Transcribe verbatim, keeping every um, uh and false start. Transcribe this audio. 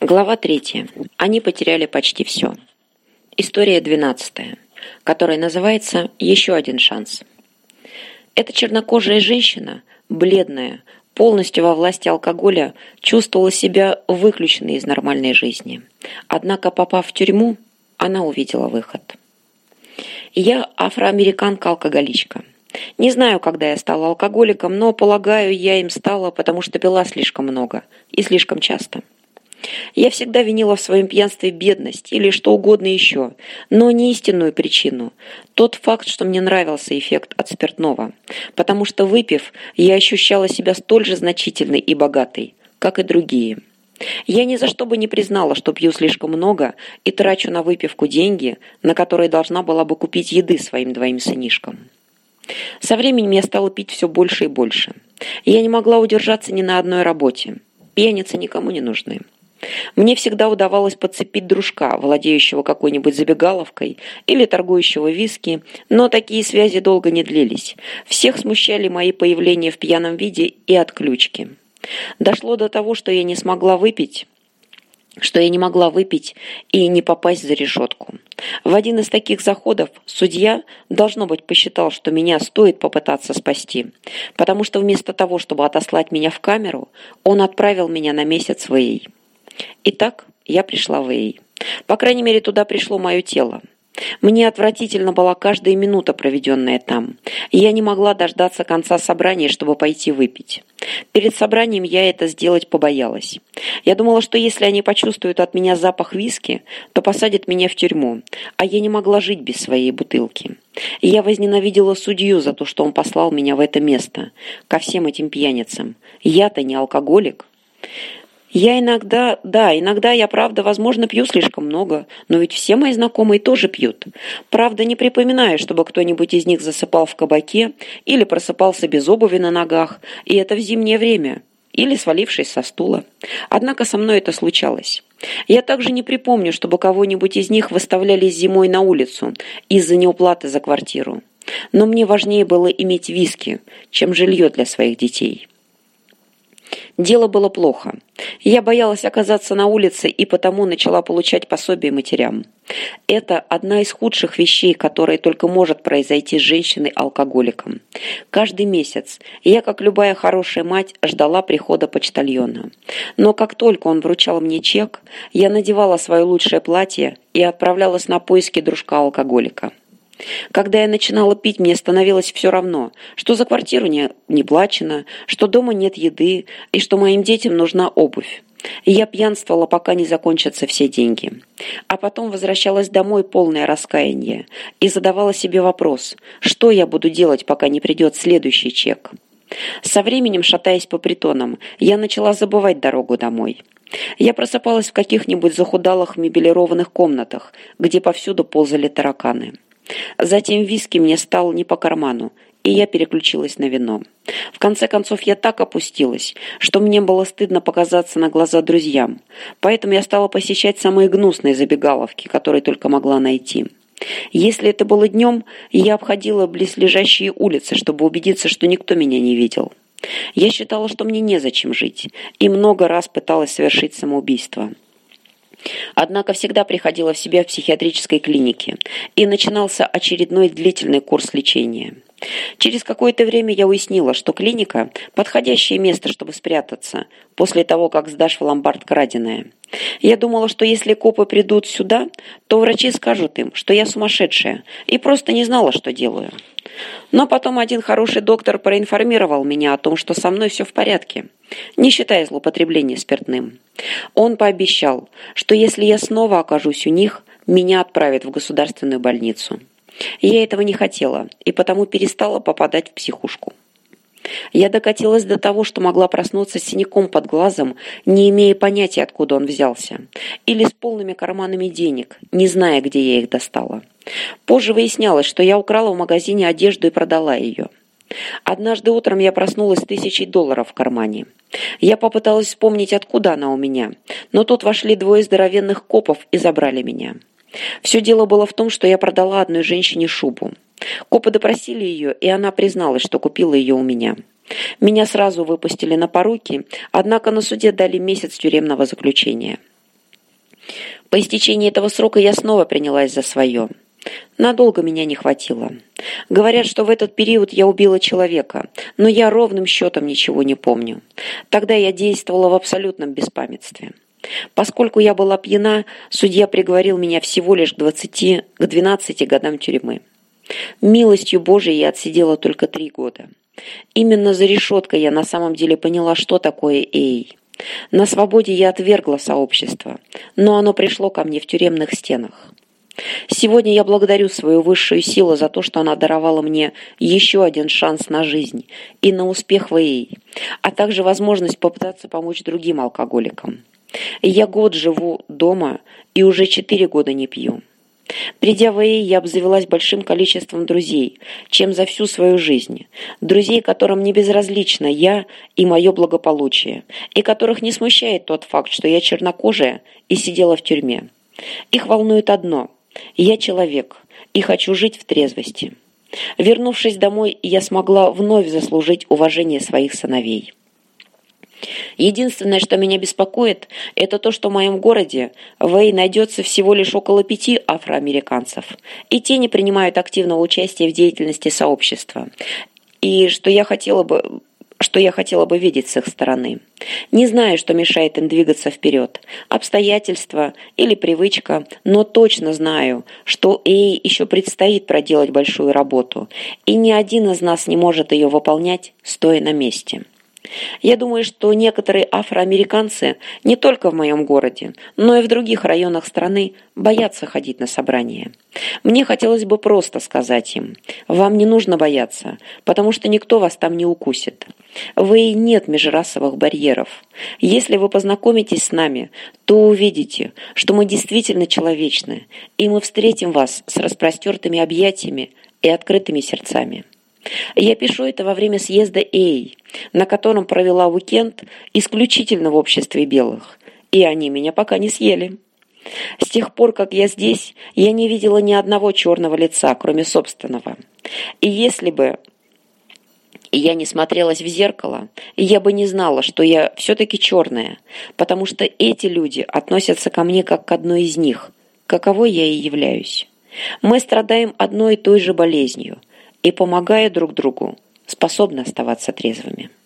Глава третья. Они потеряли почти все. История двенадцатая, которая называется «Еще один шанс». Эта чернокожая женщина, бледная, полностью во власти алкоголя, чувствовала себя выключенной из нормальной жизни. Однако, попав в тюрьму, она увидела выход. Я афроамериканка-алкоголичка. Не знаю, когда я стала алкоголиком, но, полагаю, я им стала, потому что пила слишком много и слишком часто. Я всегда винила в своем пьянстве бедность или что угодно еще, но не истинную причину. Тот факт, что мне нравился эффект от спиртного, потому что, выпив, я ощущала себя столь же значительной и богатой, как и другие. Я ни за что бы не признала, что пью слишком много и трачу на выпивку деньги, на которые должна была бы купить еды своим двоим сынишкам. Со временем я стала пить все больше и больше. Я не могла удержаться ни на одной работе. Пьяницы никому не нужны. Мне всегда удавалось подцепить дружка, владеющего какой-нибудь забегаловкой или торгующего виски, но такие связи долго не длились. Всех смущали мои появления в пьяном виде и отключки. Дошло до того, что я не смогла выпить, что я не могла выпить и не попасть за решетку. В один из таких заходов судья, должно быть, посчитал, что меня стоит попытаться спасти, потому что вместо того, чтобы отослать меня в камеру, он отправил меня на месяц в ИИ. Итак, я пришла в ИИ. По крайней мере, туда пришло мое тело. Мне отвратительно была каждая минута, проведенная там. И я не могла дождаться конца собрания, чтобы пойти выпить. Перед собранием я это сделать побоялась. Я думала, что если они почувствуют от меня запах виски, то посадят меня в тюрьму, а я не могла жить без своей бутылки. И я возненавидела судью за то, что он послал меня в это место, ко всем этим пьяницам. Я-то не алкоголик. Я иногда, да, иногда я, правда, возможно, пью слишком много, но ведь все мои знакомые тоже пьют. Правда, не припоминаю, чтобы кто-нибудь из них засыпал в кабаке или просыпался без обуви на ногах, и это в зимнее время, или свалившись со стула. Однако со мной это случалось. Я также не припомню, чтобы кого-нибудь из них выставляли зимой на улицу из-за неуплаты за квартиру. Но мне важнее было иметь виски, чем жилье для своих детей. Дело было плохо. Я боялась оказаться на улице и потому начала получать пособие матерям. Это одна из худших вещей, которая только может произойти с женщиной-алкоголиком. Каждый месяц я, как любая хорошая мать, ждала прихода почтальона. Но как только он вручал мне чек, я надевала свое лучшее платье и отправлялась на поиски дружка-алкоголика. Когда я начинала пить, мне становилось все равно, что за квартиру не, не плачено, что дома нет еды и что моим детям нужна обувь. И я пьянствовала, пока не закончатся все деньги. А потом возвращалась домой полное раскаяние и задавала себе вопрос, что я буду делать, пока не придет следующий чек. Со временем, шатаясь по притонам, я начала забывать дорогу домой. Я просыпалась в каких-нибудь захудалых мебелированных комнатах, где повсюду ползали тараканы. Затем виски мне стал не по карману, и я переключилась на вино. В конце концов, я так опустилась, что мне было стыдно показаться на глаза друзьям, поэтому я стала посещать самые гнусные забегаловки, которые только могла найти. Если это было днем, я обходила близлежащие улицы, чтобы убедиться, что никто меня не видел. Я считала, что мне незачем жить, и много раз пыталась совершить самоубийство. Однако всегда приходила в себя в психиатрической клинике, и начинался очередной длительный курс лечения. Через какое-то время я уяснила, что клиника – подходящее место, чтобы спрятаться, после того, как сдашь в ломбард краденое. Я думала, что если копы придут сюда, то врачи скажут им, что я сумасшедшая, и просто не знала, что делаю. Но потом один хороший доктор проинформировал меня о том, что со мной все в порядке, не считая злоупотребления спиртным. Он пообещал, что если я снова окажусь у них, меня отправят в государственную больницу. Я этого не хотела, и потому перестала попадать в психушку. Я докатилась до того, что могла проснуться с синяком под глазом, не имея понятия, откуда он взялся, или с полными карманами денег, не зная, где я их достала. Позже выяснялось, что я украла в магазине одежду и продала ее. Однажды утром я проснулась с тысячей долларов в кармане. Я попыталась вспомнить, откуда она у меня, но тут вошли двое здоровенных копов и забрали меня. Все дело было в том, что я продала одной женщине шубу. Копы допросили ее, и она призналась, что купила ее у меня. Меня сразу выпустили на поруки, однако на суде дали месяц тюремного заключения. По истечении этого срока я снова принялась за свое. Надолго меня не хватило. Говорят, что в этот период я убила человека, но я ровным счетом ничего не помню. Тогда я действовала в абсолютном беспамятстве. Поскольку я была пьяна, судья приговорил меня всего лишь к двадцати, к двенадцати годам тюрьмы. Милостью Божией я отсидела только три года. Именно за решеткой я на самом деле поняла, что такое Эй. На свободе я отвергла сообщество, но оно пришло ко мне в тюремных стенах. Сегодня я благодарю свою высшую силу за то, что она даровала мне еще один шанс на жизнь и на успех в Эй, а также возможность попытаться помочь другим алкоголикам. Я год живу дома и уже четыре года не пью. Придя в Эй, я обзавелась большим количеством друзей, чем за всю свою жизнь. Друзей, которым не безразлично я и мое благополучие, и которых не смущает тот факт, что я чернокожая и сидела в тюрьме. Их волнует одно – я человек и хочу жить в трезвости. Вернувшись домой, я смогла вновь заслужить уважение своих сыновей. Единственное, что меня беспокоит, это то, что в моем городе в Эй найдется всего лишь около пяти афроамериканцев, и те не принимают активного участия в деятельности сообщества, и что я хотела бы, что я хотела бы видеть с их стороны. Не знаю, что мешает им двигаться вперед, обстоятельства или привычка, но точно знаю, что Эй еще предстоит проделать большую работу, и ни один из нас не может ее выполнять, стоя на месте. Я думаю, что некоторые афроамериканцы не только в моем городе, но и в других районах страны боятся ходить на собрания. Мне хотелось бы просто сказать им: вам не нужно бояться, потому что никто вас там не укусит. В Эй нет межрасовых барьеров. Если вы познакомитесь с нами, то увидите, что мы действительно человечны, и мы встретим вас с распростертыми объятиями и открытыми сердцами. Я пишу это во время съезда Эй, на котором провела уикенд исключительно в обществе белых, и они меня пока не съели. С тех пор, как я здесь, я не видела ни одного черного лица, кроме собственного. И если бы я не смотрелась в зеркало, я бы не знала, что я все-таки черная, потому что эти люди относятся ко мне как к одной из них, каковой я и являюсь. Мы страдаем одной и той же болезнью, и, помогая друг другу, способны оставаться трезвыми.